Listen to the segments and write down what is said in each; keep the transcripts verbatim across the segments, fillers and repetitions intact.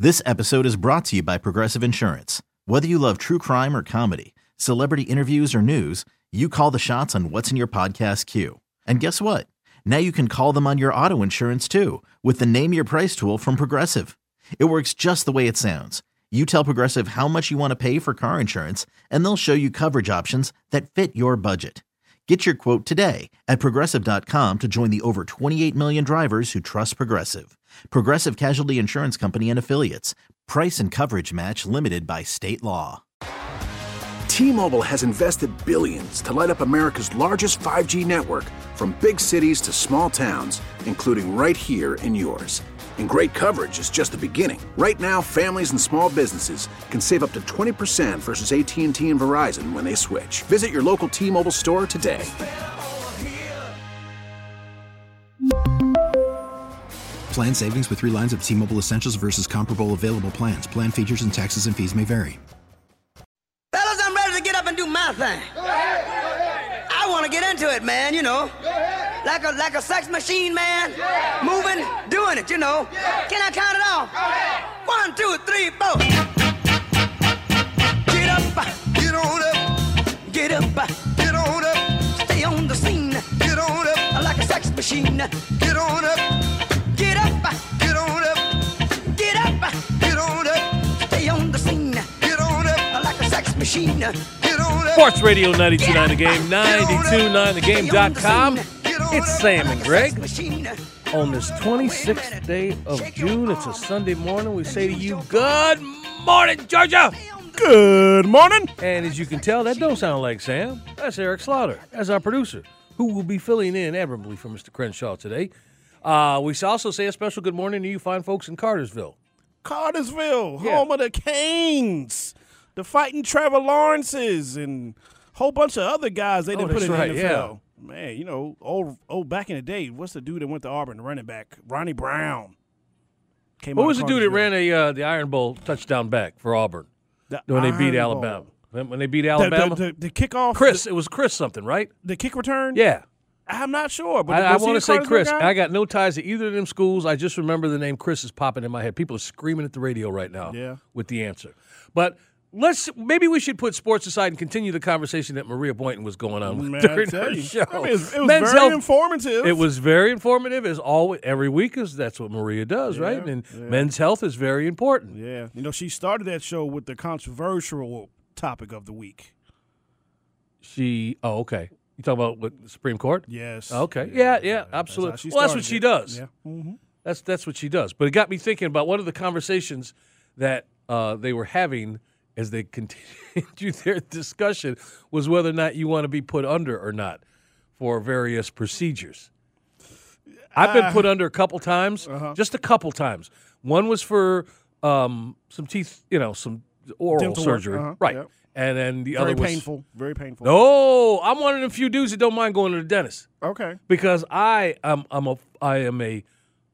This episode is brought to you by Progressive Insurance. Whether you love true crime or comedy, celebrity interviews or news, you call the shots on what's in your podcast queue. And guess what? Now you can call them on your auto insurance too with the Name Your Price tool from Progressive. It works just the way it sounds. You tell Progressive how much you want to pay for car insurance, and they'll show you coverage options that fit your budget. Get your quote today at Progressive dot com to join the over twenty-eight million drivers who trust Progressive. Progressive Casualty Insurance Company and Affiliates. Price and coverage match limited by state law. T-Mobile has invested billions to light up America's largest five G network, from big cities to small towns, including right here in yours. And great coverage is just the beginning. Right now, families and small businesses can save up to twenty percent versus A T and T and Verizon when they switch. Visit your local T-Mobile store today. Plan savings with three lines of T-Mobile Essentials versus comparable available plans. Plan features and taxes and fees may vary. Fellas, I'm ready to get up and do my thing. Go ahead, go ahead. I want to get into it, man, you know. Go ahead. Like a like a sex machine, man. Yeah. Moving, doing it, you know. Yeah. Can I count it off? Go ahead. One, two, three, four. Get up, get on up. Get up, get on up. Stay on the scene. Get on up. Like a sex machine. Get on up. Get up, get on up. Get up, get on up. Stay on the scene. Get on up. Like a sex machine. Get on up. Sports Radio ninety-two point nine The Game, ninety-two point nine the game dot com. It's Sam and Greg. On this twenty-sixth day of June, it's a Sunday morning. We say to you, good morning, Georgia. Good morning. And as you can tell, that don't sound like Sam. That's Eric Slaughter. That's our producer, who will be filling in admirably for Mister Crenshaw today. Uh, we also say a special good morning to you fine folks in Cartersville. Cartersville, Yeah. home of the Canes, the fighting Trevor Lawrences, and a whole bunch of other guys they Oh, didn't put that's in right, the N yeah. F L. Man, you know, old, old back in the day, what's the dude that went to Auburn, the running back? Ronnie Brown. Came What out was of the dude that Cartersville. ran a uh, the Iron Bowl touchdown back for Auburn The when they beat Iron Alabama? Bowl. When when they beat The, Alabama? the, the, the kickoff. Chris, The, it was Chris something, right? the kick return? Yeah. I'm not sure. But I, I was he want a to say Cartersville Chris. guy? I got no ties to either of them schools. I just remember the name Chris is popping in my head. People are screaming at the radio right now Yeah. with the answer. But let's maybe we should put sports aside and continue the conversation that Maria Boynton was going on with Man, during I tell her you. show. I mean, it was, it was Men's very health- informative. It was very informative, as always. Every week is that's what Maria does, Yeah, right? And yeah. men's health is very important. Yeah. You know, she started that show with the controversial topic of the week. She. Oh, okay. You talking about what the Supreme Court? Yes. Okay. Yeah, yeah, That's how absolutely. she well, that's what started she it. does. Yeah. Mm-hmm. That's that's what she does. But it got me thinking about one of the conversations that uh, they were having as they continued their discussion was whether or not you want to be put under or not for various procedures. I've been Uh, put under a couple times, uh-huh. just a couple times. One was for um, some teeth, you know, some oral Dental work, surgery, uh-huh, right? yep. And then the Very other was painful. Very painful. no. I'm one of the few dudes that don't mind going to the dentist Okay. because I am I'm a I am a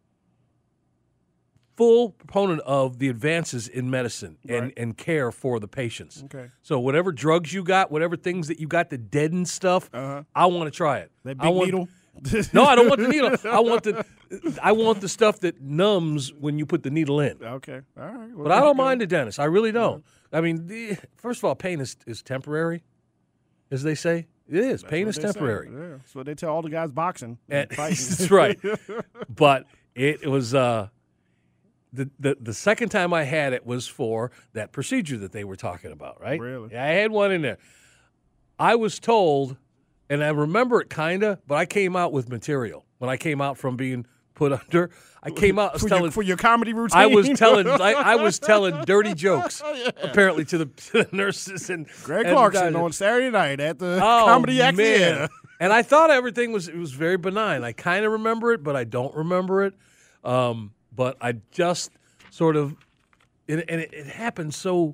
full proponent of the advances in medicine and, Right. and care for the patients. Okay. So whatever drugs you got, whatever things that you got to deaden stuff, Uh-huh. I want to try it. That I big want, needle. No, I don't want the needle. I want the I want the stuff that numbs when you put the needle in. Okay. All right. Well, But I don't mind the dentist. I really don't. I mean, the, first of all, pain is, is temporary, as they say. It is. That's Pain what is they say. temporary. Yeah. That's what they tell all the guys boxing. And- and fighting. that's right. But it, it was uh, the, the the second time I had it was for that procedure that they were talking about, right? Really? Yeah, I had one in there. I was told, and I remember it kind of, but I came out with material when I came out from being put under. I came out I was for, telling your, for your comedy routine. I was telling I, I was telling dirty jokes apparently to the, to the nurses and Greg and Clarkson the- on Saturday night at the Oh, Comedy Act man. Theater. And I thought everything was it was very benign. I kind of remember it, but I don't remember it. Um, but I just sort of, and, and it, it happened so,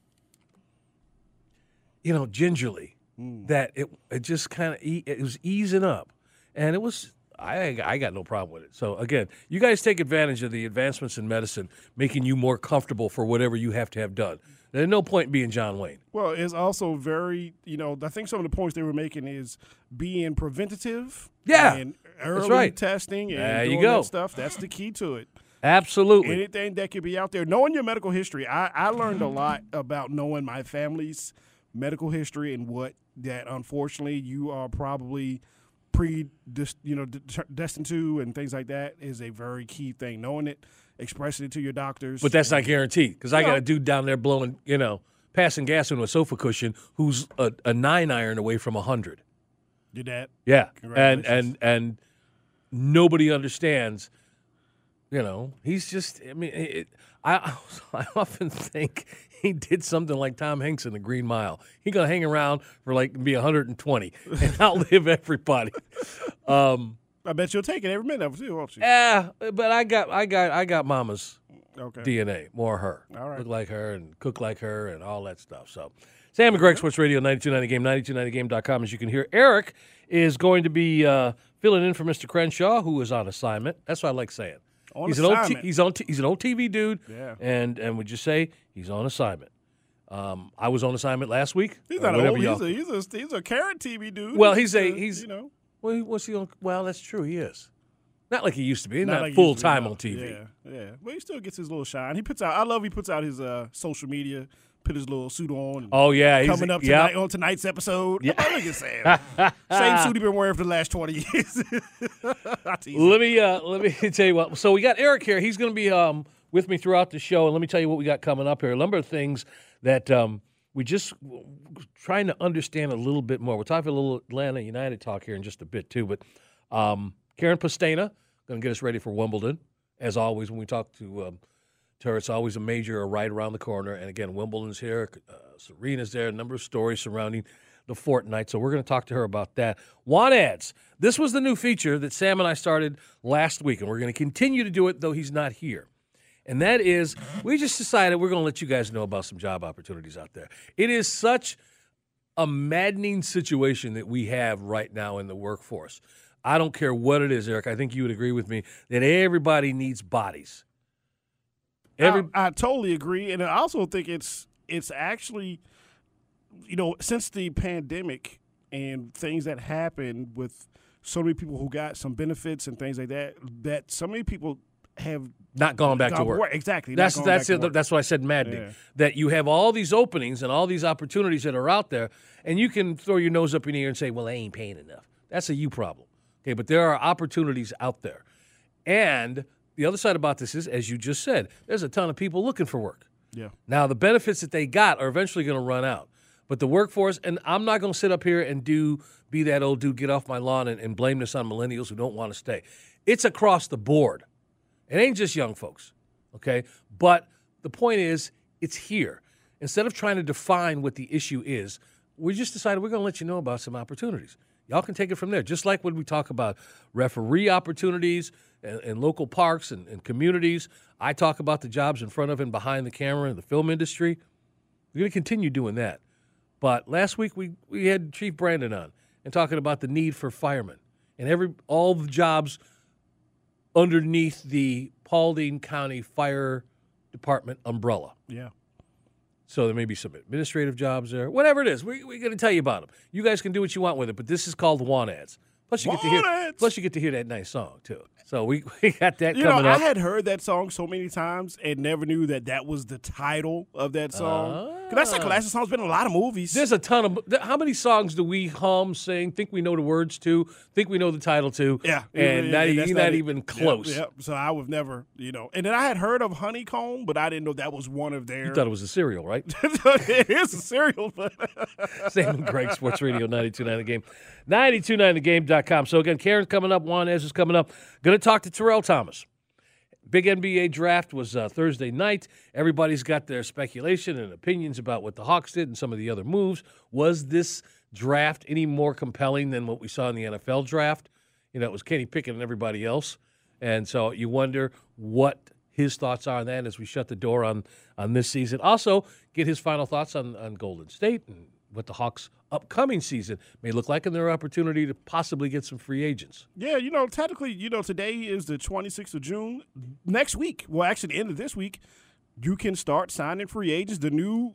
you know, gingerly Mm. that it it just kind of e- it was easing up, and it was. I I got no problem with it. So again, you guys take advantage of the advancements in medicine, making you more comfortable for whatever you have to have done. There's no point in being John Wayne. Well, it's also very, you know, I think some of the points they were making is being preventative. Yeah, And early right. testing and There you doing go. that stuff. That's the key to it. Absolutely. Anything that could be out there. Knowing your medical history, I, I learned a lot about knowing my family's medical history and what that, unfortunately, you are probably pre, you know, destined to and things like that is a very key thing. Knowing it, expressing it to your doctors. But that's not guaranteed because I No. got a dude down there blowing, you know, passing gas into a sofa cushion who's a, a nine iron away from a hundred. Did that? Yeah, and Congratulations. and and nobody understands. You know, he's just. I mean, it, I I often think he did something like Tom Hanks in The Green Mile. He gonna hang around for like be one hundred twenty and outlive everybody. Um, I bet you'll take it every minute of it too, won't you? yeah, but I got I got I got Mama's Okay. D N A, more her. All right. Look like her and cook like her and all that stuff. So, Sam and Greg, Sports Radio, ninety-two ninety Game, ninety-two ninety game dot com. As you can hear, Eric is going to be uh, filling in for Mister Crenshaw, who is on assignment. That's what I like saying. On he's an old t- assignment. he's on t- he's an old T V dude. Yeah. And and would you say he's on assignment? Um, I was on assignment last week. He's or not whatever old. y'all- He's a, he's a he's a carrot T V dude. Well, he's a- uh, he's- you know well, he- what's he on? Well, that's true. He is not like he used to be. Not, like he full used to be, time no. on T V. Yeah, yeah. But he still gets his little shine. He puts out. I love. He puts out his uh, social media. Put his little suit on. And Oh yeah, he's coming up yeah. tonight on tonight's episode. Yeah. Oh, look at Sam. Same suit he been wearing for the last twenty years. I tease him. Let me uh, let me tell you what. So we got Eric here. He's going to be um, with me throughout the show, and let me tell you what we got coming up here. A number of things that um, we just trying to understand a little bit more. We'll talk a little Atlanta United talk here in just a bit too. But um, Karen Pastena going to get us ready for Wimbledon, as always. When we talk to um, to her, it's always a major right around the corner. And again, Wimbledon's here, uh, Serena's there. A number of stories surrounding the fortnight. So we're going to talk to her about that. Want ads. This was the new feature that Sam and I started last week, and we're going to continue to do it, though he's not here. And that is, we just decided we're going to let you guys know about some job opportunities out there. It is such a maddening situation that we have right now in the workforce. I don't care what it is, Eric. I think you would agree with me that everybody needs bodies. Every, I, I totally agree, and I also think it's it's actually, you know, since the pandemic and things that happened with so many people who got some benefits and things like that, that so many people have not gone back to gone work. Exactly. not That's gone that's back it. to work. That's what I said, maddening. Yeah. That you have all these openings and all these opportunities that are out there, and you can throw your nose up in the air and say, "Well, I ain't paying enough." That's a you problem. Okay, but there are opportunities out there, and the other side about this is, as you just said, there's a ton of people looking for work. Yeah. Now, the benefits that they got are eventually going to run out. But the workforce, and I'm not going to sit up here and do be that old dude, get off my lawn and, and blame this on millennials who don't want to stay. It's across the board. It ain't just young folks, okay? But the point is, it's here. Instead of trying to define what the issue is, we just decided we're going to let you know about some opportunities. Y'all can take it from there. Just like when we talk about referee opportunities and, and local parks and, and communities, I talk about the jobs in front of and behind the camera in the film industry. We're going to continue doing that. But last week we, we had Chief Brandon on and talking about the need for firemen and every all the jobs underneath the Paulding County Fire Department umbrella. Yeah. So there may be some administrative jobs there. Whatever it is, we, we're going to tell you about them. You guys can do what you want with it, but this is called Want Ads. Plus you get to hear. Want Ads. Plus you get to hear that nice song too. So we, we got that You know, coming I up. had heard that song so many times and never knew that that was the title of that song. Because that's a classic song. It's been in a lot of movies. There's a ton of. th- How many songs do we hum, sing, think we know the words to, think we know the title to? Yeah, and yeah, not, yeah, e- that's not it. even Yep, close. Yep. So I would never, you know. And then I had heard of Honeycomb, but I didn't know that was one of their. You thought it was a cereal, right? It is a cereal, but Sam and Greg, Sports Radio, ninety-two point nine The Game, ninety-two point nine the game dot com. So, again, Karen's coming up, Juan Ez is coming up. Going to talk to Terrell Thomas. Big N B A draft was uh, Thursday night. Everybody's got their speculation and opinions about what the Hawks did and some of the other moves. Was this draft any more compelling than what we saw in the N F L draft? You know, it was Kenny Pickett and everybody else. And so you wonder what his thoughts are on that as we shut the door on, on this season. Also, get his final thoughts on, on Golden State and what the Hawks' upcoming season may look like and their opportunity to possibly get some free agents. yeah, you know, technically, you know, today is the twenty-sixth of June. Next week, well, actually, the end of this week, you can start signing free agents. The new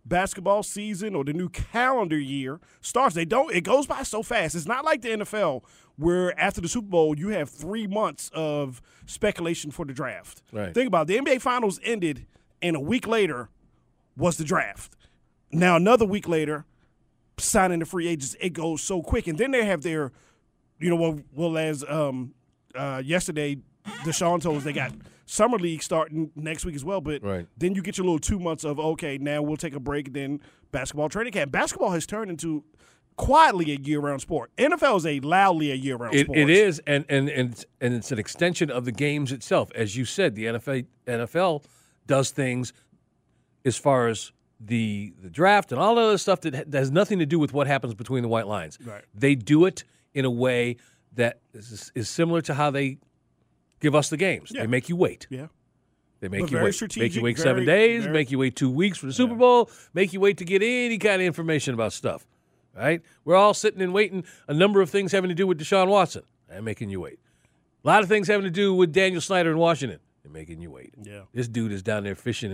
basketball season or the new calendar year starts. They don't. It goes by so fast. It's not like the N F L where after the Super Bowl you have three months of speculation for the draft. Right. Think about it. The N B A Finals ended, and a week later was the draft. Now another week later, signing the free agents. It goes so quick, and then they have their, you know, well, well as um, uh, yesterday, Deshaun told us they got Summer League starting next week as well, but right. then you get your little two months of, okay, now we'll take a break, then basketball training camp. Basketball has turned into quietly a year-round sport. N F L is a loudly a year-round it, sport. It is, and, and, and, and it's an extension of the games itself. As you said, the N F L, N F L does things as far as the the draft and all the other stuff that, ha- that has nothing to do with what happens between the white lines. Right. They do it in a way that is, is similar to how they give us the games. Yeah. They make you wait. Yeah. They make But you very wait. strategic, Make you wait very- seven days. very- Make you wait two weeks for the Super Bowl. Make you wait to get any kind of information about stuff. Right? We're all sitting and waiting. A number of things having to do with Deshaun Watson. They're making you wait. A lot of things having to do with Daniel Snyder in Washington. They're making you wait. Yeah. This dude is down there fishing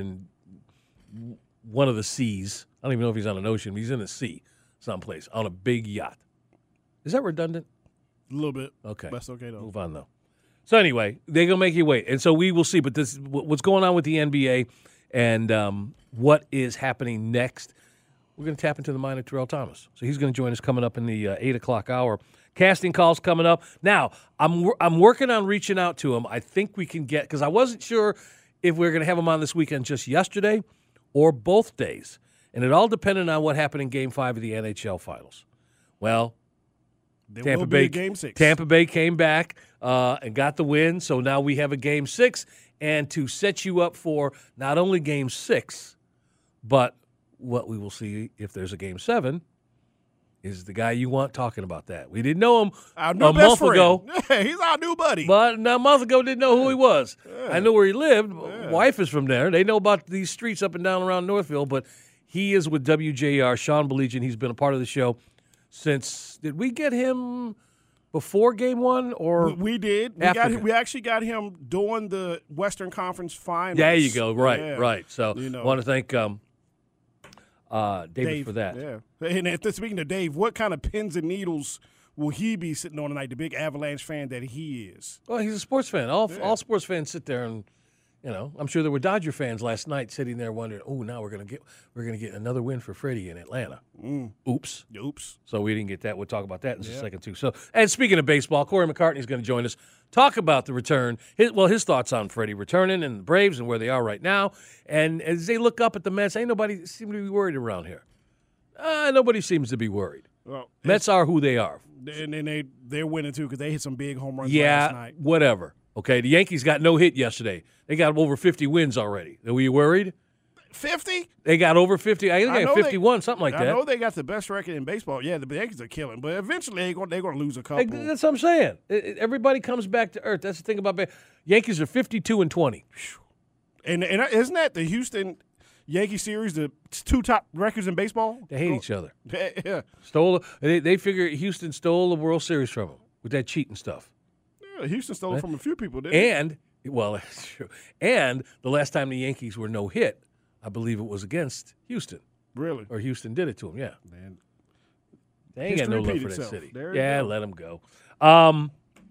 in one of the seas. I don't even know if he's on an ocean. But he's in the sea someplace on a big yacht. Is that redundant? A little bit. Okay. That's okay, though. Move on, though. So anyway, they're going to make you wait. And so we will see. But this, what's going on with the N B A and um, what is happening next, we're going to tap into the mind of Terrell Thomas. So he's going to join us coming up in the uh, eight o'clock hour. Casting calls coming up. Now, I'm I'm working on reaching out to him. I think we can get, because I wasn't sure if we were going to have him on this weekend just yesterday or both days. And it all depended on what happened in Game five of the N H L Finals. Well, There Tampa will Bay, be a game six. Tampa Bay came back uh, and got the win, so now we have a game six. And to set you up for not only game six, but what we will see if there's a game seven is the guy you want talking about that. We didn't know him Our new a best month friend. ago, Yeah, he's our new buddy. but a month ago didn't know who he was. I know where he lived. Wife is from there. They know about these streets up and down around Northville, but he is with W J R, Sean Baligian. He's been a part of the show since, did we get him before game one or we, we did. We, after got game? him, we actually got him during the Western Conference Finals. There you go. Right, Yeah. right. So You know. want to thank um, uh, David Dave, for that. Yeah. And if, speaking of Dave, what kind of pins and needles will he be sitting on tonight, the big Avalanche fan that he is? Well, he's a sports fan. All all sports fans sit there and, you know, I'm sure there were Dodger fans last night sitting there wondering, oh, now we're gonna get we're gonna get another win for Freddie in Atlanta. Mm. Oops. Oops. So we didn't get that. We'll talk about that in just a second too. So, and speaking of baseball, Corey McCartney is going to join us, talk about the return. His, well, his thoughts on Freddie returning and the Braves and where they are right now. And as they look up at the Mets, ain't nobody seem to be worried around here. Uh, nobody seems to be worried. Well, Mets are who they are. and then they they're winning too because they hit some big home runs Yeah, last night. whatever. Okay, the Yankees got no hit yesterday. They got over fifty wins already. Were you worried? Fifty? They got over fifty. I think I they know had they- fifty-one, something like I that. know they got the best record in baseball. Yeah, the Yankees are killing, but eventually they're going they're going to lose a couple. Like, that's what I'm saying. It- it- everybody comes back to earth. That's the thing about ba- Yankees are fifty-two and twenty. And and isn't that the Houston Yankee series the two top records in baseball? They hate each other. Yeah. Stole. They, they figure Houston stole the World Series from them with that cheating stuff. Yeah, Houston stole it from a few people, didn't they? And well, that's true. And the last time the Yankees were no hit, I believe it was against Houston, Really? or Houston did it to them. Yeah. Man. They ain't got no History love for repeat that itself. city. There you Yeah, go. let them go. Um,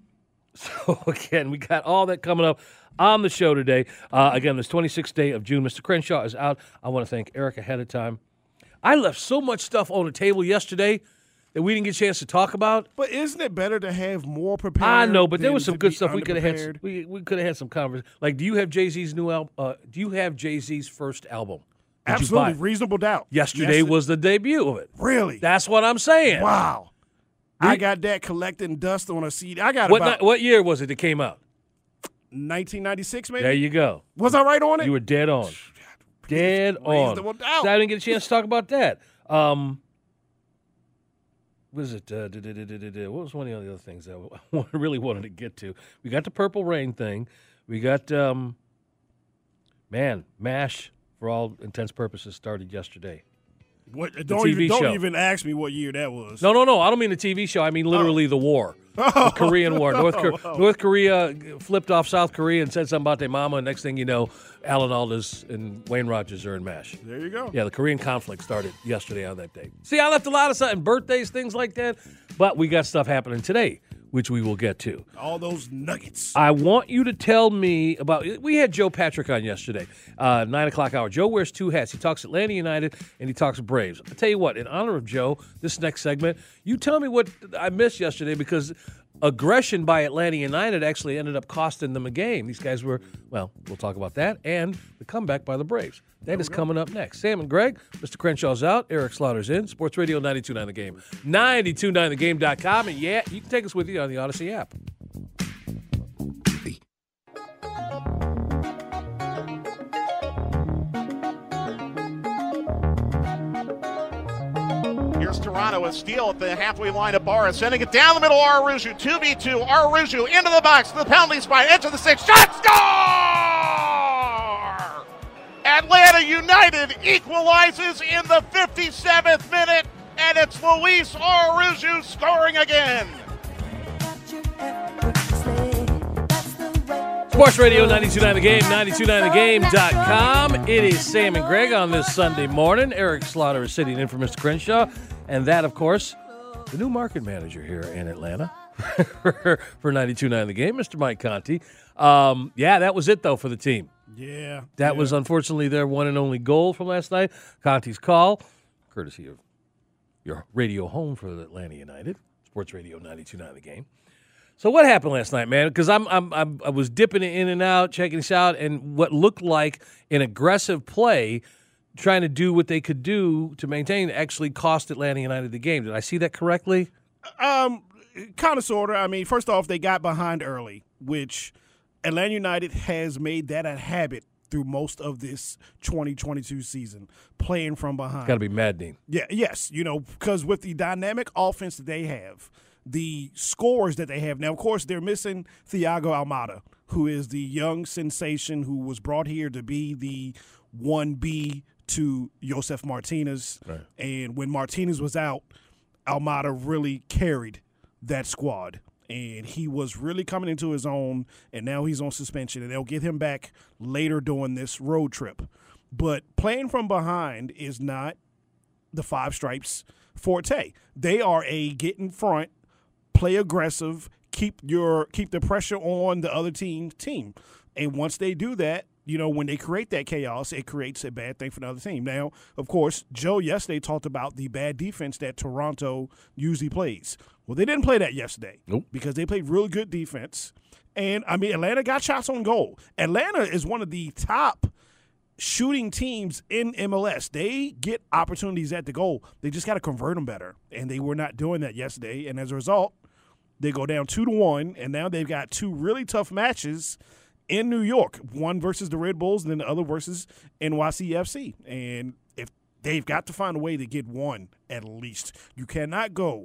so, again, we got all that coming up on the show today. Uh, again, this twenty-sixth day of June. Mister Crenshaw is out. I want to thank Eric ahead of time. I left so much stuff on the table yesterday that we didn't get a chance to talk about. But isn't it better to have more prepared? I know, but there than was some to good be stuff we could have had. underprepared? We we could have had some conversation. Like, do you have Jay Z's new album? Uh, do you have Jay Z's first album? Did you buy Absolutely, it? reasonable doubt. Yesterday Yes, it- was the debut of it. really. That's what I'm saying. Wow. I got that collecting dust on a C D. I got What about ni- what year was it that came out? nineteen ninety-six, maybe. There you go. Was I right on it? You were dead on. Dead on. Reasonable doubt. So I didn't get a chance to talk about that. Um, what is it? Uh, duh, duh, duh, duh, duh, duh. What was one of the other things that I really wanted to get to? We got the Purple Rain thing. We got, um, man, MASH, for all intents purposes, started yesterday. What, the don't T V even, don't show. even ask me what year that was. No, no, no. I don't mean the T V show. I mean literally oh. the war. The Korean War. North, oh, oh. North Korea flipped off South Korea and said something about their mama, and next thing you know, Alan Aldous and Wayne Rogers are in MASH. There you go. Yeah, the Korean conflict started yesterday on that day. See, I left a lot of stuff, and birthdays, things like that, but we got stuff happening today, which we will get to. All those nuggets. I want you to tell me about – we had Joe Patrick on yesterday, uh, nine o'clock hour. Joe wears two hats. He talks Atlanta United, and he talks Braves. I'll tell you what, in honor of Joe, this next segment, you tell me what I missed yesterday because aggression by Atlanta United actually ended up costing them a game. These guys were – well, we'll talk about that and the comeback by the Braves. That is coming up next. Sam and Greg, Mister Crenshaw's out, Eric Slaughter's in. Sports Radio ninety-two point nine The Game. ninety-two point nine the game dot com. And yeah, you can take us with you on the Odyssey app. Here's Toronto, a steal at the halfway line of Barra, sending it down the middle, Aruju, two v two, Aruju into the box, to the penalty spot, into the six, shot, score! Atlanta United equalizes in the fifty-seventh minute, and it's Luis Aruju scoring again. Sports Radio ninety-two point nine The Game, ninety-two point nine the game dot com. It is Sam and Greg on this Sunday morning. Eric Slaughter is sitting in for Mister Crenshaw. And that, of course, the new market manager here in Atlanta for ninety-two point nine The Game, Mister Mike Conti. Um, yeah, that was it, though, for the team. Yeah. That yeah. was, unfortunately, their one and only goal from last night. Conti's call, courtesy of your radio home for the Atlanta United, Sports Radio ninety-two point nine The Game. So what happened last night, man? Because I'm, I'm, I'm, I was dipping it in and out, checking this out, and what looked like an aggressive play, trying to do what they could do to maintain, actually cost Atlanta United the game. Did I see that correctly? Um, kind of, sort of. I mean, first off, they got behind early, which Atlanta United has made that a habit through most of this twenty twenty-two season, playing from behind. Got to be maddening. Yeah, yes, you know, because with the dynamic offense that they have, the scores that they have. Now, of course, they're missing Thiago Almada, who is the young sensation who was brought here to be the one B to Josef Martinez. Right. And when Martinez was out, Almada really carried that squad. And he was really coming into his own, and now he's on suspension, and they'll get him back later during this road trip. But playing from behind is not the Five Stripes forte. They are a get in front, play aggressive, keep your keep the pressure on the other team's team. And once they do that, you know, when they create that chaos, it creates a bad thing for the other team. Now, of course, Joe yesterday talked about the bad defense that Toronto usually plays. Well, they didn't play that yesterday nope. because they played really good defense. And, I mean, Atlanta got shots on goal. Atlanta is one of the top shooting teams in M L S. They get opportunities at the goal. They just got to convert them better. And they were not doing that yesterday. And as a result, they go down two to one, and now they've got two really tough matches in New York, one versus the Red Bulls and then the other versus N Y C F C. And if they've got to find a way to get one at least. You cannot go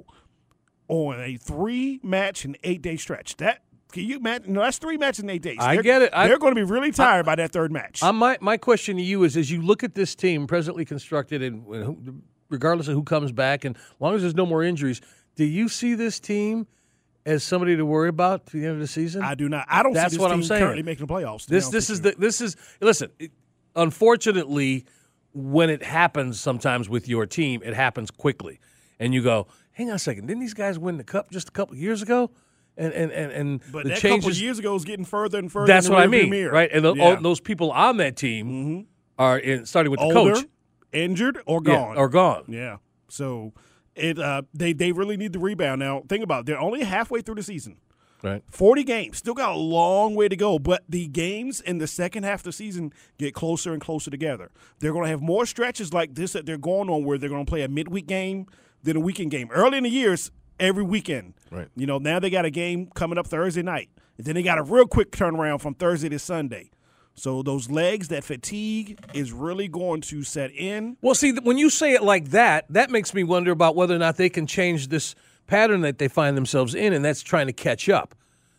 on a three-match and eight-day stretch. That can you imagine? No, that's three matches in eight days. I they're, get it. They're I, going to be really tired I, by that third match. I, my my question to you is: as you look at this team presently constructed, and, and regardless of who comes back, and as long as there's no more injuries, do you see this team as somebody to worry about to the end of the season? I do not. I don't That's see this what team I'm saying. currently making the playoffs. This this is the this is listen. It, unfortunately, when it happens, sometimes with your team, it happens quickly, and you go, "Hang on a second, didn't these guys win the cup just a couple of years ago?" And and and, and but the that changes, couple of years ago is getting further and further. That's in the what I rearview mean, mirror. right? And the, Yeah. all, those people on that team mm-hmm. are in, starting with the Older, coach, injured, or gone, yeah, or gone. Yeah. So it uh, they they really need the rebound now. Think about it. They're only halfway through the season. Right. forty games. Still got a long way to go, but the games in the second half of the season get closer and closer together. They're going to have more stretches like this that they're going on where they're going to play a midweek game, then a weekend game. Early in the years, every weekend. Right. You know, now they got a game coming up Thursday night. And then they got a real quick turnaround from Thursday to Sunday. So those legs, that fatigue is really going to set in. Well, see, when you say it like that, that makes me wonder about whether or not they can change this pattern that they find themselves in, and that's trying to catch up.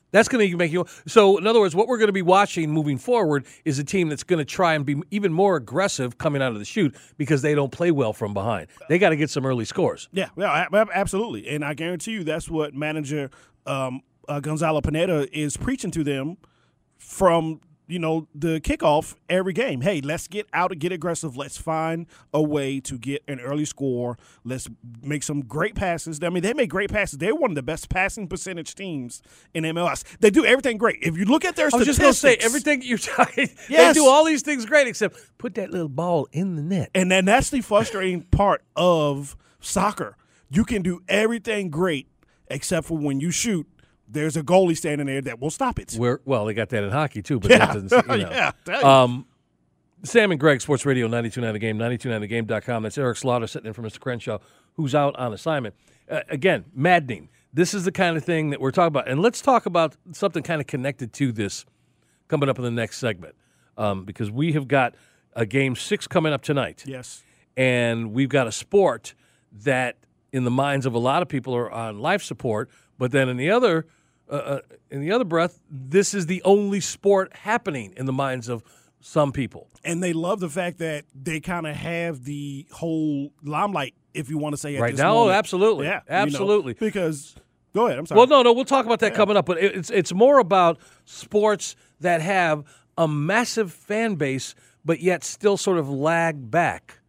That's going to make you. So, in other words, what we're going to be watching moving forward is a team that's going to try and be even more aggressive coming out of the chute because they don't play well from behind. They got to get some early scores. Yeah, yeah, absolutely. And I guarantee you that's what manager um, uh, Gonzalo Pineda is preaching to them from, you know, the kickoff every game. Hey, let's get out and get aggressive. Let's find a way to get an early score. Let's make some great passes. I mean, they make great passes. They're one of the best passing percentage teams in M L S. They do everything great. If you look at their I was statistics. just going to say, everything you're talking, yes. they do all these things great except put that little ball in the net. And then that's the frustrating part of soccer. You can do everything great except for when you shoot. There's a goalie standing there that will stop it. Where, well, they got that in hockey, too. But yeah. that doesn't, you know. yeah, tell you. Um, Sam and Greg, Sports Radio ninety-two point nine The Game, ninety-two point nine the game dot com. That's Eric Slaughter sitting in for Mister Crenshaw, who's out on assignment. Uh, again, maddening. This is the kind of thing that we're talking about. And let's talk about something kind of connected to this coming up in the next segment um, because we have got a game six coming up tonight. Yes. And we've got a sport that, in the minds of a lot of people, are on life support. But then in the other uh, in the other breath, this is the only sport happening in the minds of some people. And they love the fact that they kind of have the whole limelight, if you want to say, at right this now. moment. Oh, absolutely. Yeah, absolutely. You know, because go ahead. I'm sorry. Well, no, no, we'll talk about that yeah. coming up. But it's it's more about sports that have a massive fan base, but yet still sort of lag back.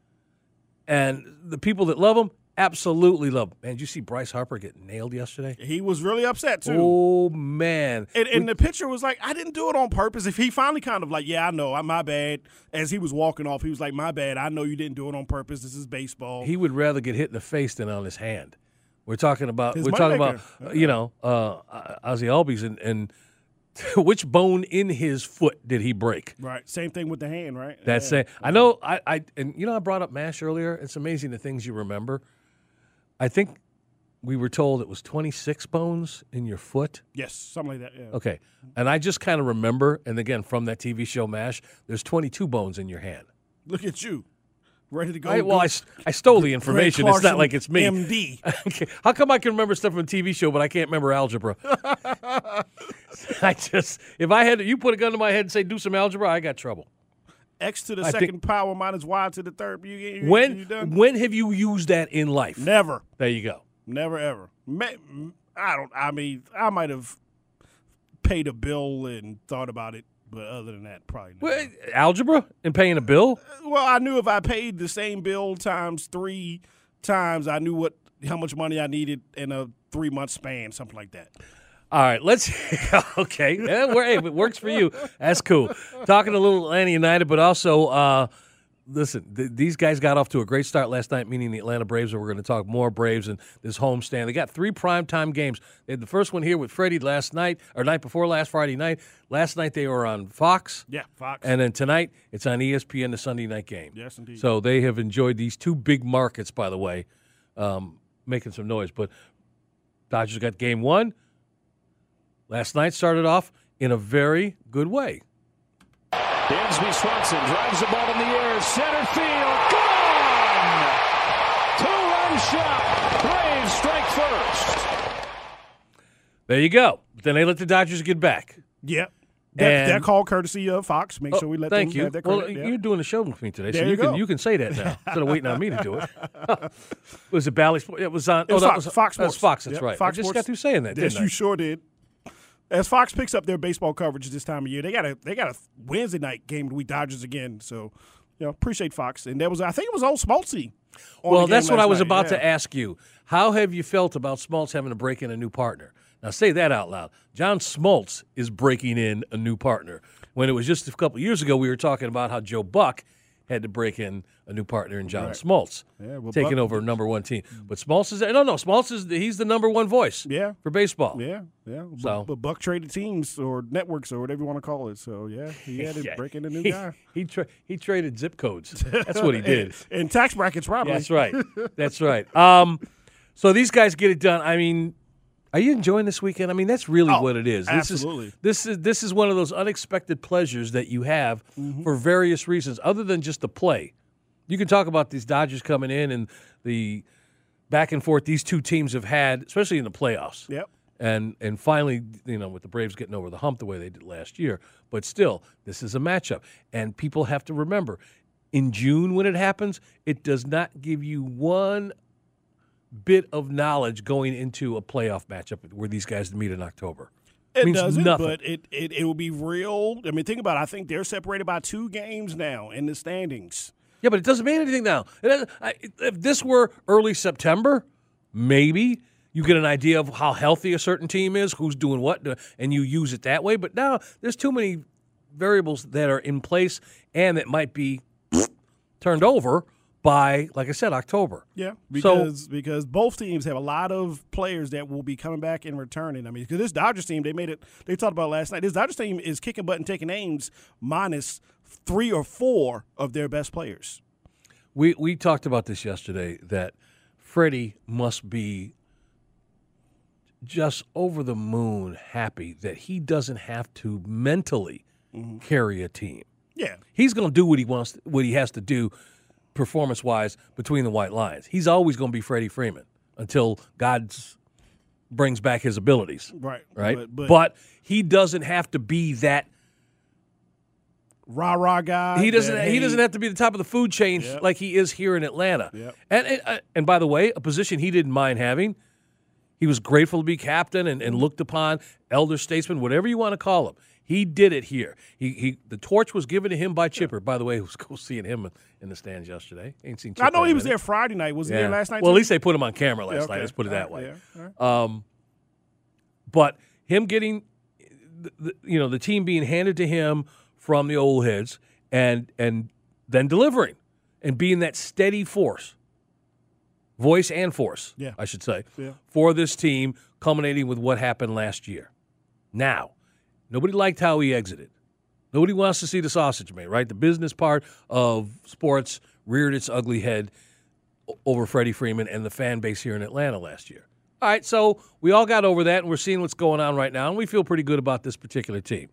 And the people that love them absolutely love them. Man, did you see Bryce Harper get nailed yesterday? He was really upset, too. Oh, man. And, and we, the picture was like, I didn't do it on purpose. If he finally kind of like, yeah, I know, my bad. As he was walking off, he was like, my bad. I know you didn't do it on purpose. This is baseball. He would rather get hit in the face than on his hand. We're talking about, his we're talking maker. about, you know, uh, Ozzie Albies and, and which bone in his foot did he break? Right. Same thing with the hand, right? That's yeah. it. I know, I, I, and you know, I brought up MASH earlier. It's amazing the things you remember. I think we were told it was twenty-six bones in your foot. Yes, something like that, yeah. Okay. And I just kind of remember, and again, from that T V show MASH, there's twenty-two bones in your hand. Look at you. Ready to go. I, well, I, I stole the information. It's not like it's me. M D. Okay. How come I can remember stuff from a T V show, but I can't remember algebra? I just, if I had, you put a gun to my head and say, do some algebra, I got trouble. X to the I second think, power minus Y to the third. You, you, when you done? when have you used that in life? Never. There you go. Never ever. I don't. I mean, I might have paid a bill and thought about it, but other than that, probably not. Well, algebra and paying a bill? Well, I knew if I paid the same bill times three times, I knew what how much money I needed in a three month span, something like that. All right, let's – okay. Yeah, we're, hey, it works for you. That's cool. Talking a little Atlanta United, but also, uh, listen, th- these guys got off to a great start last night, meaning the Atlanta Braves, and we're going to talk more Braves and this homestand. They got three primetime games. They had the first one here with Freddie last night, or night before last, Friday night. Last night they were on Fox. Yeah, Fox. And then tonight it's on E S P N, the Sunday night game. Yes, indeed. So they have enjoyed these two big markets, by the way, um, making some noise. But Dodgers got game one. Last night started off in a very good way. Dansby Swanson drives the ball in the air, center field, gone! Two-run shot, Braves strike first. There you go. Then they let the Dodgers get back. Yep. That, And, that call courters of Fox. Make oh, sure we let thank them you. have their credit. Well, yeah. you're doing a show with me today, There so you, you can go. you can say that now instead of waiting on me to do it. Was it Bally Sports? It was on. It was oh, that Fox, was Fox that was Sports. Fox. That's Yep, right. Fox I just Sports. got through saying that. Yes, didn't you I? sure did. As Fox picks up their baseball coverage this time of year, they got a they got a Wednesday night game we Dodgers again. So, you know, appreciate Fox. And there was I think it was old Smoltzy. Well, that's what I was night. about yeah. to ask you. How have you felt about Smoltz having to break in a new partner? Now, say that out loud. John Smoltz is breaking in a new partner. When it was just a couple years ago, we were talking about how Joe Buck had to break in a new partner in John right. Smoltz, yeah, well, taking Buck, over number one team. But Smoltz is no, no. Smoltz is he's the number one voice. Yeah. for baseball. Yeah, yeah. So- But, but Buck traded teams or networks or whatever you want to call it. So yeah, he had to Yeah. break in a new he, guy. He tra- he traded zip codes. That's what he did. and, and tax brackets probably. That's right. That's right. Um, so these guys get it done. I mean, are you enjoying this weekend? I mean, that's really Oh, what it is. This absolutely. Is, this is this is one of those unexpected pleasures that you have Mm-hmm. for various reasons, other than just the play. You can talk about these Dodgers coming in and the back and forth these two teams have had, especially in the playoffs. Yep. And and finally, you know, with the Braves getting over the hump the way they did last year. But still, this is a matchup. And people have to remember, in June when it happens, it does not give you one bit of knowledge going into a playoff matchup where these guys meet in October. It means doesn't, nothing. but it, it, it will be real. I mean, think about it. I think they're separated by two games now in the standings. Yeah, but it doesn't mean anything now. It doesn't, I, if this were early September, maybe you get an idea of how healthy a certain team is, who's doing what, and you use it that way. But now there's too many variables that are in place and that might be turned over by, like I said, October. Yeah, because so, because both teams have a lot of players that will be coming back and returning. I mean, because this Dodgers team, they made it. They talked about it last night. This Dodgers team is kicking butt and taking names minus three or four of their best players. We we talked about this yesterday, that Freddie must be just over the moon happy that he doesn't have to mentally mm-hmm. carry a team. Yeah, he's going to do what he wants, what he has to do, performance-wise, between the white lines. He's always going to be Freddie Freeman until God brings back his abilities. Right, right. But, but, but he doesn't have to be that rah rah guy. He doesn't. That, he hey, doesn't have to be the top of the food chain yep. like he is here in Atlanta. Yep. And, and and by the way, a position he didn't mind having. He was grateful to be captain and, and looked upon, elder statesman, whatever you want to call him. He did it here. He he. The torch was given to him by Chipper. By the way, it was cool seeing him in the stands yesterday. Ain't seen Chipper I know he was minute. there Friday night. Was he yeah. there last night? Well, too? at least they put him on camera last yeah, okay. night. Let's put it that right, way. Yeah. Right. Um, but him getting, the, the, you know, the team being handed to him from the old heads and and then delivering and being that steady force, voice and force, yeah. I should say, yeah. for this team, culminating with what happened last year. Now, nobody liked how he exited. Nobody wants to see the sausage made, right? The business part of sports reared its ugly head over Freddie Freeman and the fan base here in Atlanta last year. All right, so we all got over that, and we're seeing what's going on right now, and we feel pretty good about this particular team.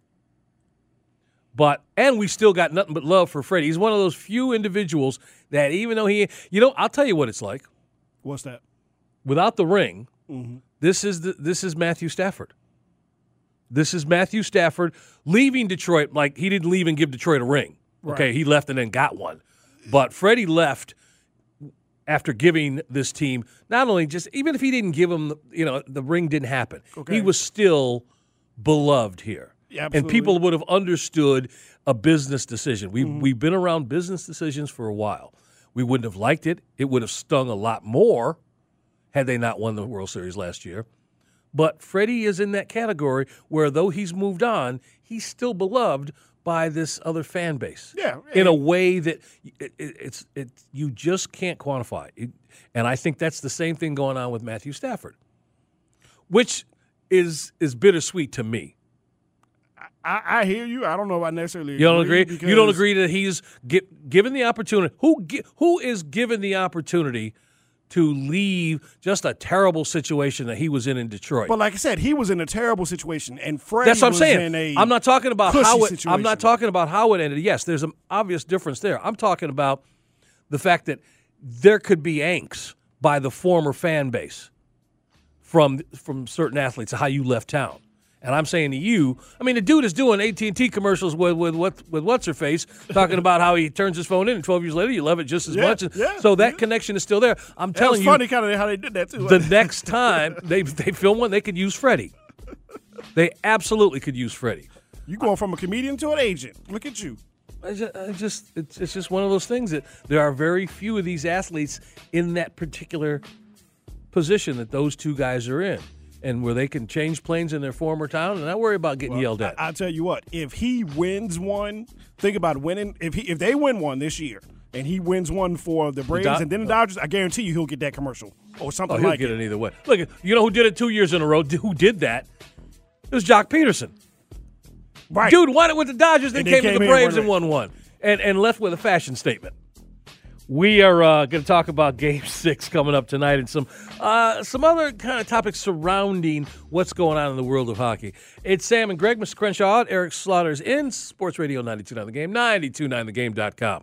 But, and we still got nothing but love for Freddie. He's one of those few individuals that even though he, you know, I'll tell you what it's like. What's that? Without the ring, mm-hmm. this is the, this is Matthew Stafford. This is Matthew Stafford leaving Detroit. Like, he didn't leave and give Detroit a ring. Right. Okay, he left and then got one. But Freddie left after giving this team, not only just, even if he didn't give him, you know, the ring didn't happen. Okay. He was still beloved here. Yeah, and people would have understood a business decision. We, mm-hmm. We've been around business decisions for a while. We wouldn't have liked it. It would have stung a lot more had they not won the World Series last year. But Freddie is in that category where, though he's moved on, he's still beloved by this other fan base. Yeah, in a way that it, it, it's it you just can't quantify. It, and I think that's the same thing going on with Matthew Stafford, which is is bittersweet to me. I, I hear you. I don't know if I necessarily You don't agree. agree? You don't agree that he's get, given the opportunity? Who who is given the opportunity to leave just a terrible situation that he was in in Detroit? But like I said, he was in a terrible situation, and Freddie That's what I'm was saying. in a I'm not talking about how it. situation. I'm not talking about how it ended. Yes, there's an obvious difference there. I'm talking about the fact that there could be angst by the former fan base from from certain athletes of how you left town. And I'm saying to you, I mean, the dude is doing A T and T commercials with with what with what's her face, talking about how he turns his phone in, and twelve years later you love it just as Yeah, much. yeah, so that yeah. connection is still there. I'm That telling was you, funny kind of how they did that too. the next time they they film one, they could use Freddie. They absolutely could use Freddie. You going from a comedian to an agent? Look at you. I just, I just it's, it's just one of those things that there are very few of these athletes in that particular position that those two guys are in, and where they can change planes in their former town and not worry about getting Well, yelled at. I, I'll tell you what. If he wins one, think about winning. If he if they win one this year, and he wins one for the Braves Do- and then the Dodgers, I guarantee you he'll get that commercial or something oh, he'll like get it. it either way. Look, you know who did it two years in a row? Who did that? It was Jock Peterson. Right. Dude won it with the Dodgers, then And came, then to the came in Braves and and won one, and and left with a fashion statement. We are uh, going to talk about Game Six coming up tonight, and some uh, some other kind of topics surrounding what's going on in the world of hockey. It's Sam and Greg, Mister Crenshaw, Eric Slaughter's in Sports Radio ninety-two point nine The Game, ninety-two point nine the game dot com.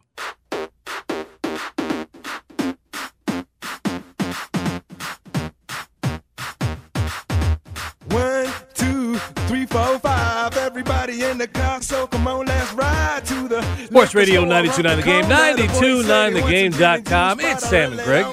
in the car, so come on, let's ride to the Sports Radio ninety-two point nine The Game, ninety-two point nine the game dot com. It's Sam and Greg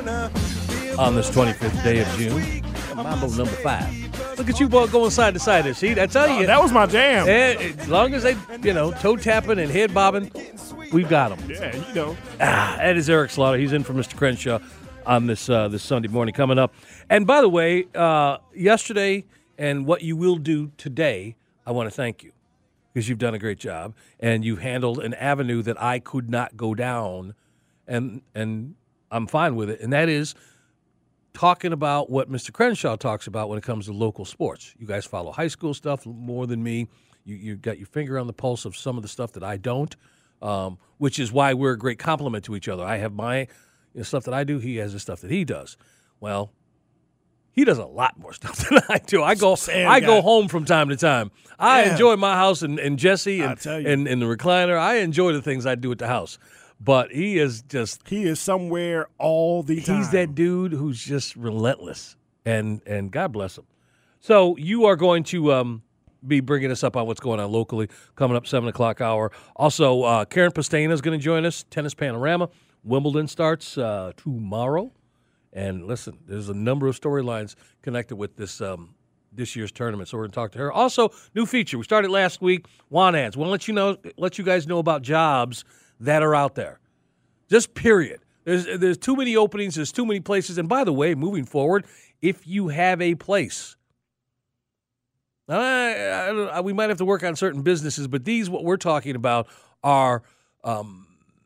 on this twenty-fifth day of June. Mambo number five. Look at you both going side to side. See, I tell you, oh, that was my jam. As long as they, you know, toe tapping and head bobbing, we've got them. Yeah, you know. Ah, that is Eric Slaughter. He's in for Mister Crenshaw on this uh, this Sunday morning coming up. And by the way, uh, yesterday and what you will do today, I want to thank you because you've done a great job and you handled an avenue that I could not go down, and and I'm fine with it. And that is talking about what Mister Crenshaw talks about when it comes to local sports. You guys follow high school stuff more than me. You you got your finger on the pulse of some of the stuff that I don't, um, which is why we're a great complement to each other. I have my you know, stuff that I do. He has the stuff that he does. Well, he does a lot more stuff than I do. I go Sam I got go it. home from time to time. I Yeah. enjoy my house and, and Jesse I and, tell you. and, and the recliner. I enjoy the things I do at the house. But he is just He is somewhere all the time. he's that dude who's just relentless, and and God bless him. So you are going to um, be bringing us up on what's going on locally coming up seven o'clock hour. Also, uh, Karen Pastena is going to join us. Tennis Panorama. Wimbledon starts uh, tomorrow, and listen, there's a number of storylines connected with this um, this year's tournament. So we're going to talk to her. Also, new feature we started last week. Want ads. Want to let you know, let you guys know about jobs that are out there. Just period. There's there's too many openings. There's too many places. And by the way, moving forward, if you have a place, I, I, I don't, we might have to work on certain businesses, but these, what we're talking about, are um,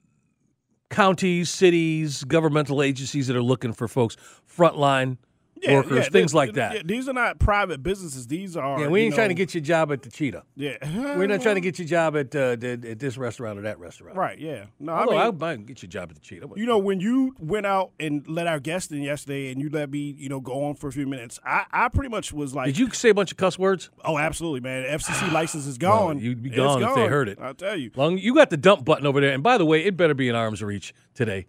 counties, cities, governmental agencies that are looking for folks, frontline Yeah, workers, yeah, things they- like that. yeah, these are not private businesses. These are. Yeah, we you ain't trying to know- get you a job at the Cheetah. Yeah, We're not trying to get you a job at, uh, at at this restaurant or that restaurant. Right. Yeah. No, Although I I mean, might get you a job at the Cheetah. you know, when you went out and let our guest in yesterday, and you let me, you know, go on for a few minutes, I, I pretty much was like, Did you say a bunch of cuss words? oh, absolutely, man. F C C license is gone. Well, you'd be It's gone if they heard it. I'll tell you. Long you got the dump button over there, and by the way, it better be in arm's reach today.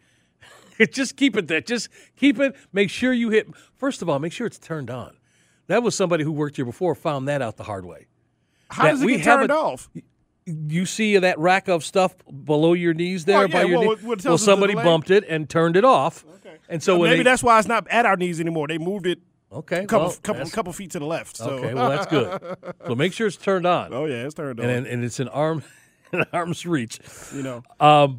Just keep it there. Just keep it. Make sure you hit. First of all, make sure it's turned on. That was somebody who worked here before found that out the hard way. How that does it we get turned haven't- off? You see that rack of stuff below your knees there Oh, yeah, by your well, knee? what- what tells Well, us the somebody delay? bumped it and turned it off. Okay. And so Well, when maybe they, that's why it's not at our knees anymore. They moved it okay, a couple, well, couple, that's- couple feet to the left. So. okay, well that's good. So make sure it's turned on. Oh yeah, it's turned on. and and it's in arm, in arm's reach. you know. Um,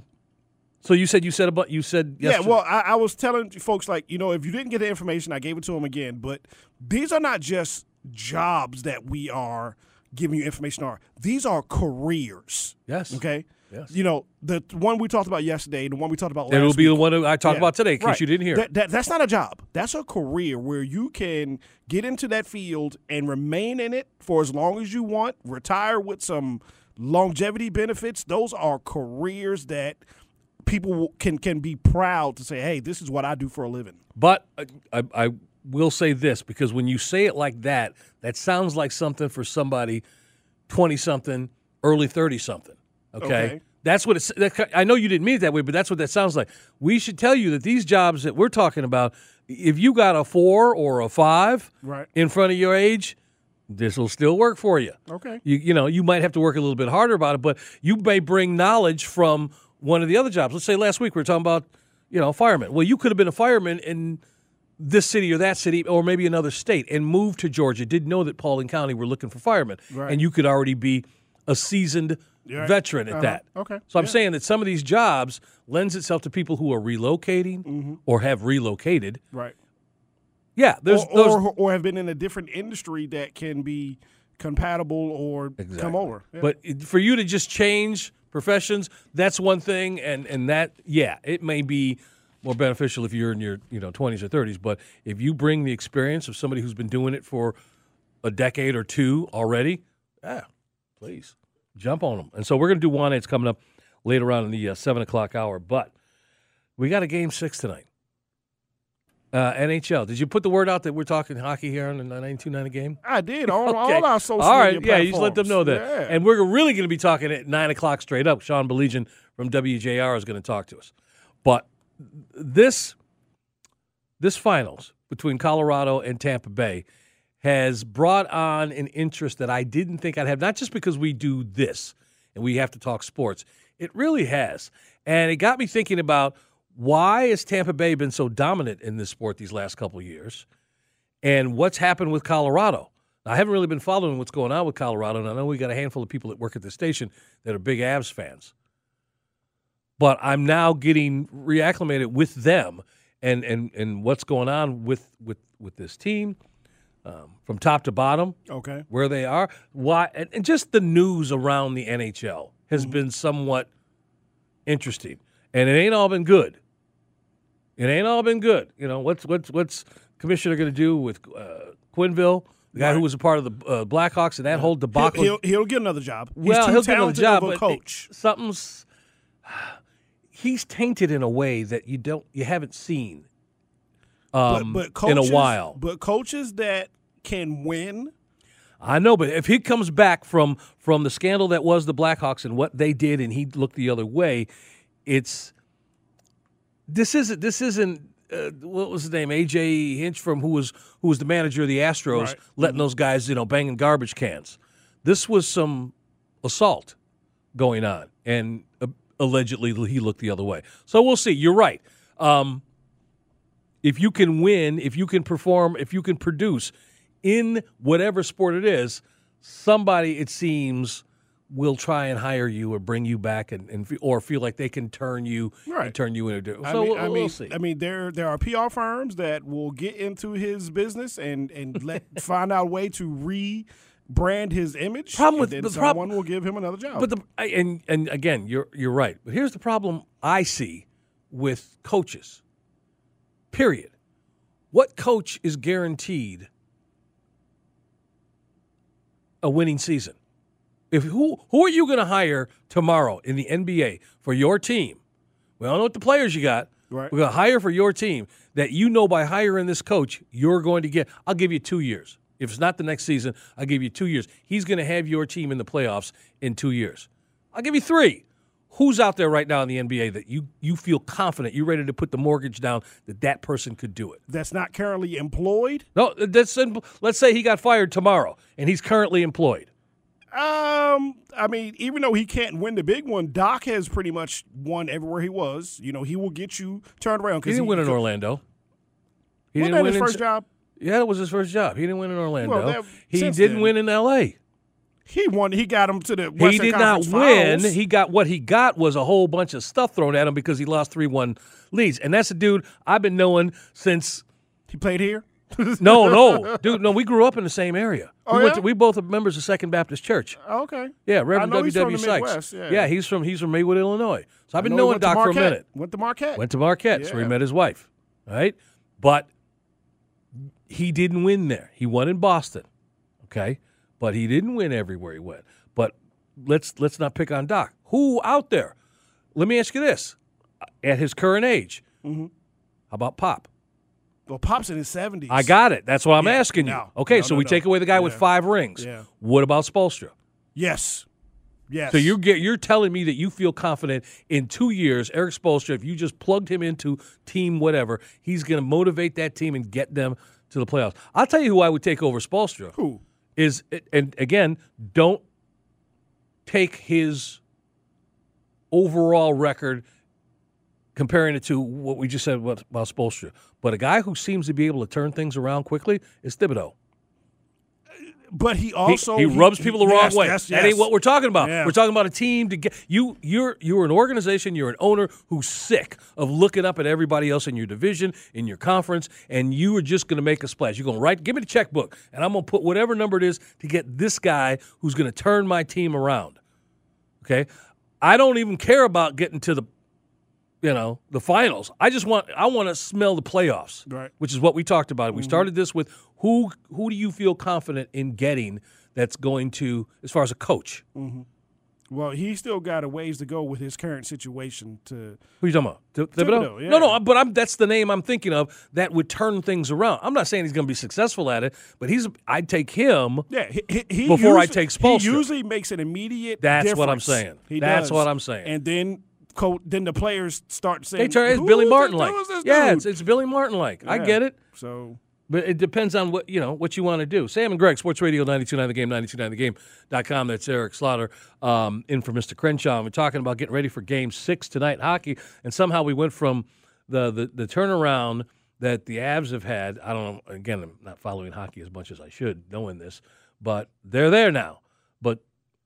so you said you said about you said Yeah, yesterday. well, I, I was telling folks, like, you know, if you didn't get the information, I gave it to them again. But these are not just jobs that we are giving you information on. These are careers. Yes. Okay? Yes. You know, the one we talked about yesterday, the one we talked about It last will be week. the one I talked Yeah, about today, in case right. you didn't hear. That, that, that's not a job. That's a career where you can get into that field and remain in it for as long as you want, retire with some longevity benefits. Those are careers that people can can be proud to say, hey, this is what I do for a living. But I, I, I will say this, because when you say it like that, that sounds like something for somebody twenty-something, early thirty-something, okay? Okay. That's what it's that, I know you didn't mean it that way, but that's what that sounds like. We should tell you that these jobs that we're talking about, if you got a four or a five Right. in front of your age, this will still work for you. Okay. You, you know, you might have to work a little bit harder about it, but you may bring knowledge from one of the other jobs. Let's say last week we were talking about, you know, fireman. Well, you could have been a fireman in this city or that city or maybe another state and moved to Georgia, didn't know that Paulding County were looking for firemen. Right. And you could already be a seasoned Right. veteran at Uh-huh. that. Okay. So I'm Yeah. saying that some of these jobs lends itself to people who are relocating Mm-hmm. or have relocated. Right. Yeah, there's or, those. or, or have been in a different industry that can be compatible or come Exactly. over. Yeah. But it- for you to just change professions, that's one thing, and and that yeah, it may be more beneficial if you're in your you know twenties or thirties. But if you bring the experience of somebody who's been doing it for a decade or two already, yeah, please jump on them. And so we're going to do one. It's coming up later on in the uh, seven o'clock hour. But we got a game six tonight. Uh, N H L. Did you put the word out that we're talking hockey here on the ninety-two point nine A game? I did on Okay. all our social All right, media yeah, you just let them know that. platforms. Yeah. And we're really going to be talking at nine o'clock straight up. Sean Belegian from W J R is going to talk to us. But this this finals between Colorado and Tampa Bay has brought on an interest that I didn't think I'd have, not just because we do this and we have to talk sports. It really has. And it got me thinking about, why has Tampa Bay been so dominant in this sport these last couple of years? And what's happened with Colorado? Now, I haven't really been following what's going on with Colorado, and I know we got a handful of people that work at the station that are big Avs fans. But I'm now getting reacclimated with them and and, and what's going on with, with, with this team. Um, from top to bottom, okay, where they are, why, and, and just the news around the N H L has mm-hmm. been somewhat interesting, and it ain't all been good. It ain't all been good. You know, what's what's what's commissioner going to do with uh, Quenneville, the guy right. who was a part of the uh, Blackhawks, and that yeah. whole debacle? He'll, he'll, he'll get another job. He's well, too he'll get another job, of a but coach. It, something's he's tainted in a way that you don't, you haven't seen. Um, but, but coaches, in a while. But coaches that can win. I know, but if he comes back from from the scandal that was the Blackhawks and what they did, and he looked the other way, it's this isn't this isn't uh, what was his name, A J Hinch from who was who was the manager of the Astros, right. letting mm-hmm. those guys, you know, banging garbage cans. This was some assault going on, and uh, allegedly he looked the other way. So we'll see. You're right. Um, If you can win, if you can perform, if you can produce in whatever sport it is, somebody, it seems, will try and hire you or bring you back and, and or feel like they can turn you right. and turn you into. So I mean, we'll, I mean, we'll see. I mean, there there are P R firms that will get into his business and and let find out a way to rebrand his image. Problem with and the then someone problem, will give him another job. But the and and again, you're you're right. But here's the problem I see with coaches. Period. What coach is guaranteed a winning season? If who who are you going to hire tomorrow in the N B A for your team? We don't know what the players you got. Right. We're going to hire for your team that you know by hiring this coach you're going to get. I'll give you two years. If it's not the next season, I'll give you two years. He's going to have your team in the playoffs in two years. I'll give you three. Who's out there right now in the N B A that you, you feel confident, you're ready to put the mortgage down that that person could do it? That's not currently employed? No, that's let's say he got fired tomorrow and he's currently employed. Um, I mean, even though he can't win the big one, Doc has pretty much won everywhere he was. You know, he will get you turned around. He didn't he, win in Orlando. He didn't win his first job. Yeah, that was his first job. He didn't win in Orlando. Well, that, he didn't then. win in L A. He won. He got him to the Western He did Conference not win. Finals. He got what he got was a whole bunch of stuff thrown at him because he lost three one leads. And that's a dude I've been knowing since he played here. no, no, dude, no. We grew up in the same area. Oh, we yeah? went to, we both are members of Second Baptist Church. Oh, okay. Yeah, Reverend I know W he's W from the Sykes. Midwest, yeah. yeah, he's from he's from Maywood, Illinois. So I've been know knowing went to Doc for a Marquette. minute. Went to Marquette. Went to Marquette, yeah. so he met his wife. All right, but he didn't win there. He won in Boston. Okay, but he didn't win everywhere he went. But let's let's not pick on Doc. Who out there? Let me ask you this: at his current age, mm-hmm. how about Pop? Well, Pop's in his seventies. I got it. That's what I'm yeah, asking no, you. Okay, no, so no, we no. take away the guy yeah. with five rings. Yeah. What about Spoelstra? Yes. Yes. So you get you're telling me that you feel confident in two years, Eric Spoelstra, if you just plugged him into team whatever, he's going to motivate that team and get them to the playoffs. I'll tell you who I would take over Spoelstra. Who? Is and again, don't take his overall record comparing it to what we just said about, about Spoelstra. But a guy who seems to be able to turn things around quickly is Thibodeau. But he also he, he rubs people the wrong yes, way. Yes, that yes. ain't what we're talking about. Yeah. We're talking about a team to get you. You're you're an organization. You're an owner who's sick of looking up at everybody else in your division, in your conference, and you are just going to make a splash. You're going to write. Give me the checkbook, and I'm going to put whatever number it is to get this guy who's going to turn my team around. Okay, I don't even care about getting to the, you know, the finals. I just want I want to smell the playoffs, right? Which is what we talked about. We mm-hmm. started this with who who do you feel confident in getting that's going to, as far as a coach? Mm-hmm. Well, he still got a ways to go with his current situation. To who are you talking about? Th- Thibodeau, yeah. No, no, but I'm, that's the name I'm thinking of that would turn things around. I'm not saying he's going to be successful at it, but he's. I'd take him. Yeah, he, he, he before usually, I take Spoelstra. He usually makes an immediate. That's difference. what I'm saying. He that's does. what I'm saying. And then. Co- then the players start saying, they turn it's Who Billy is Martin this, like. who is this Yeah, dude? it's, it's Billy Martin like. Yeah. I get it. So But it depends on what you know what you want to do. Sam and Greg, Sports Radio ninety-two point nine The Game, ninety-two point nine the game dot com. That's Eric Slaughter um, in for Mister Crenshaw. And we're talking about getting ready for Game Six tonight in hockey, and somehow we went from the, the the turnaround that the Avs have had. I don't know. Again, I'm not following hockey as much as I should, knowing this, but they're there now. But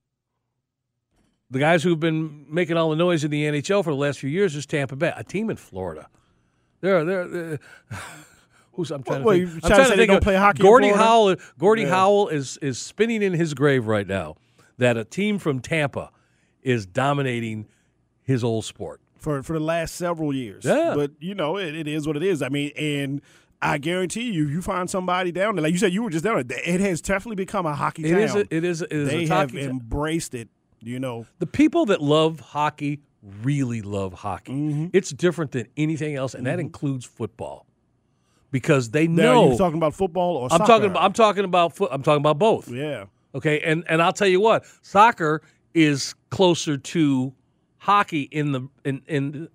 the guys who've been making all the noise in the N H L for the last few years is Tampa Bay, a team in Florida. They're they're. they're Who's, I'm trying well, to think. I'm trying to say think they of don't play hockey Gordie in Florida? Howell. Gordie Yeah. Howell is is spinning in his grave right now. That a team from Tampa is dominating his old sport for for the last several years. Yeah. But you know, it, it is what it is. I mean, and I guarantee you, you find somebody down there, like you said, you were just down there. It has definitely become a hockey It town. is. A, it is. It is they a have hockey town. embraced it. You know, The people that love hockey really love hockey. Mm-hmm. It's different than anything else, and that includes football, because they now know. you're talking about football or I'm soccer? talking about. I'm talking about. Foot, I'm talking about both. Yeah. Okay, and and I'll tell you what, soccer is closer to hockey in the in in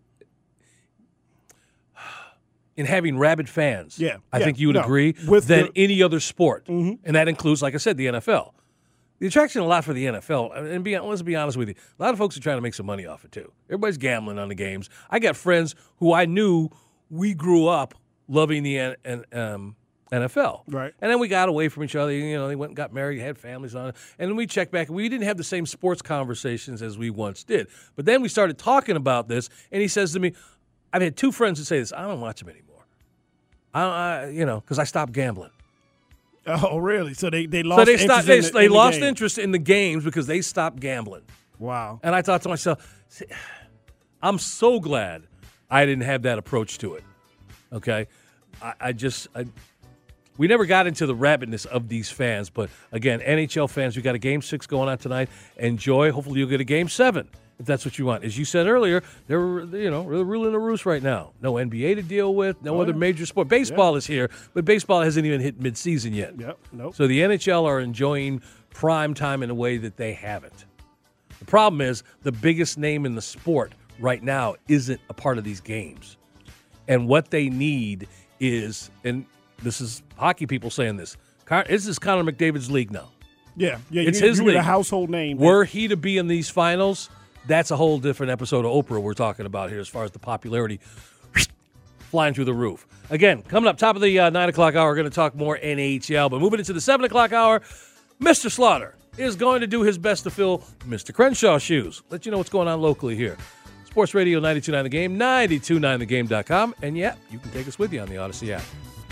in having rabid fans. Yeah, I yeah, think you would no, agree with than the- any other sport, Mhm. and that includes, like I said, the N F L. The attraction a lot for the N F L, and be, let's be honest with you, a lot of folks are trying to make some money off it too. Everybody's gambling on the games. I got friends who I knew we grew up loving the N- N- um, N F L. Right. And then we got away from each other. You know, they went and got married, had families on it. And then we checked back, and we didn't have the same sports conversations as we once did. But then we started talking about this, and he says to me, I've had two friends that say this, I don't watch them anymore. I, I you know, because I stopped gambling. Oh, really? So they, they lost So they interest stopped. They, in the, they in the lost game. interest in the games because they stopped gambling. Wow. And I thought to myself, "See, I'm so glad I didn't have that approach to it. Okay, I, I just I, we never got into the rabidness of these fans. But again, N H L fans, we got a game six going on tonight. Enjoy. Hopefully, you'll get a game seven if that's what you want. As you said earlier, they're you know they're ruling the roost right now. No N B A to deal with. No Oh, other yeah. major sport. Baseball is here, but baseball hasn't even hit midseason yet. Yep. Nope. So the N H L are enjoying prime time in a way that they haven't. The problem is the biggest name in the sport right now isn't a part of these games. And what they need is, and this is hockey people saying this, Con- this is Connor McDavid's league now. Yeah. Yeah. It's you, his you need league. a household name. Were he to be in these finals, that's a whole different episode of Oprah we're talking about here as far as the popularity flying through the roof. Again, coming up, top of the uh, nine o'clock hour, we're going to talk more N H L. But moving into the seven o'clock hour, Mister Slaughter is going to do his best to fill Mister Crenshaw's shoes. Let you know what's going on locally here. Sports Radio ninety-two point nine The Game, ninety-two point nine the game dot com. And, yeah, you can take us with you on the Odyssey app.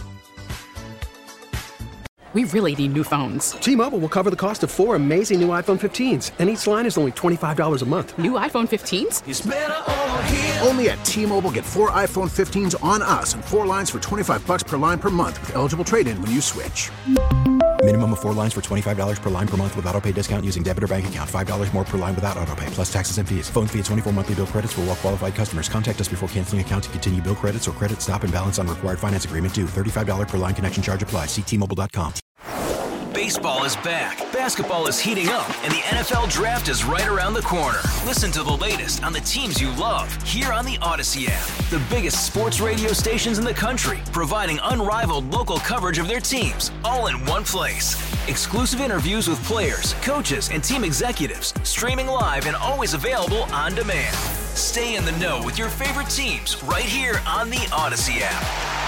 We really need new phones. T-Mobile will cover the cost of four amazing new iPhone fifteens, and each line is only twenty-five dollars a month. New iPhone fifteens? It's better over here. Only at T-Mobile, get four iPhone fifteens on us and four lines for twenty-five bucks per line per month with eligible trade-in when you switch. Minimum of four lines for twenty-five dollars per line per month with autopay discount using debit or bank account. five dollars more per line without autopay, plus taxes and fees. Phone fee at twenty-four monthly bill credits for well-qualified customers. Contact us before canceling account to continue bill credits or credit stop and balance on required finance agreement due. thirty-five dollars per line connection charge applies. See T Mobile dot com. Baseball is back, basketball is heating up, and the N F L Draft is right around the corner. Listen to the latest on the teams you love here on the Odyssey app. The biggest sports radio stations in the country, providing unrivaled local coverage of their teams, all in one place. Exclusive interviews with players, coaches, and team executives, streaming live and always available on demand. Stay in the know with your favorite teams right here on the Odyssey app.